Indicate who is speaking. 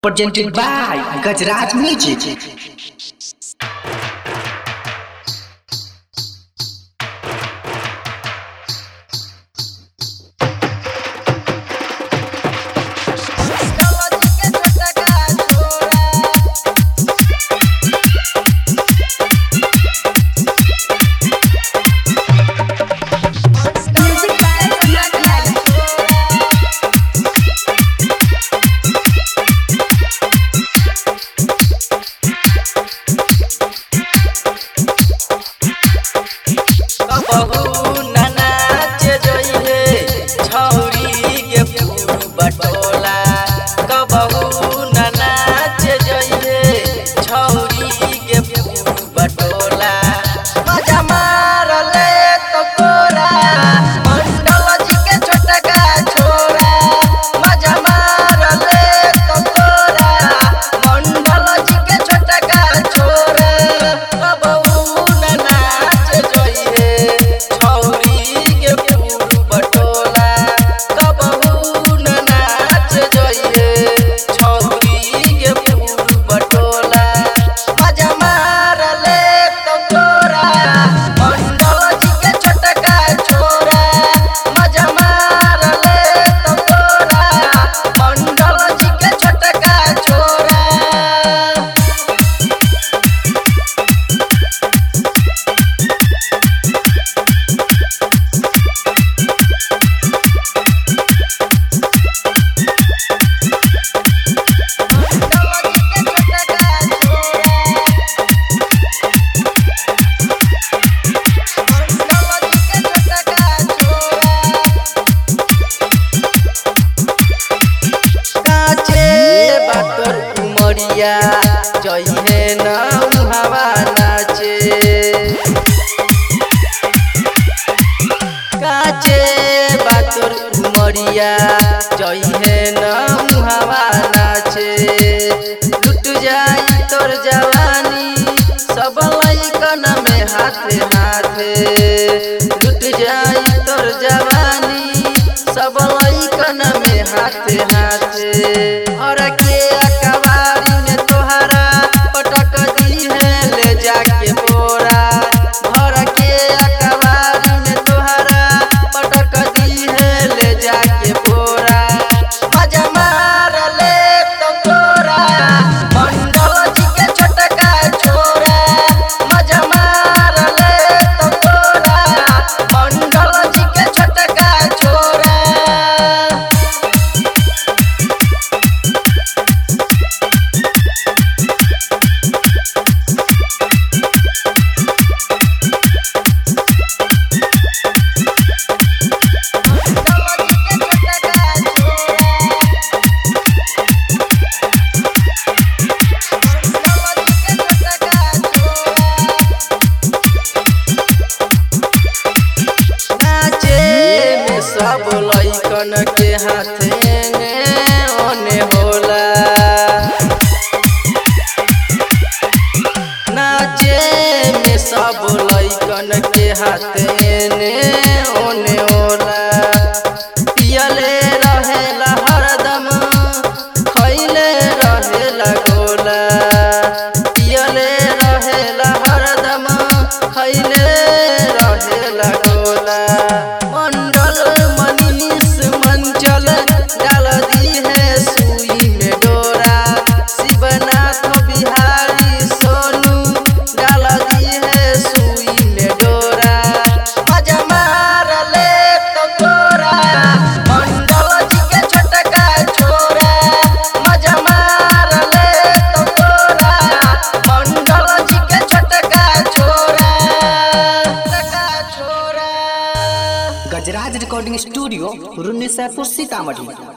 Speaker 1: Presented by Gajraj Music.
Speaker 2: जइहे ना हवा नाचे काचे बातोर उमरिया जइहे ना हवा नाचे लुट जाई तोर जवानी सब लइकन में हाथे हाथे लुट जाई तोर जवानी सब लइकन में हाथे हाथे और के अकबारी में तोहरा पटक दी है ले जाके बोरा भर के अकबारी में तोहरा पटक दी है ले जाके बोरा मजा मार ले तो तोरा मंडल जी के छोटका छोरा मजा मार ले तो तोरा मंडल जी के छोटका छोरा सब लइकन के हाथे ओने होला नाचे में सब लइकन के हाथे ओने होला पियले रहेला हरदम खइले रहेला गोला पियले रहेला हरदम खइले रहेला गोला डाल दी है सुई में डोरा शिवनाथ बिहारी सोनू डाल दी है सुई में डोरा मजा मार ले तो तोरा मंडल जी के छोटका छोरा मजा मार ले तो तोरा मंडल जी के छोटका छोरा
Speaker 1: Gajraj Recording Studio, Runni Saipur, Sitamarhi.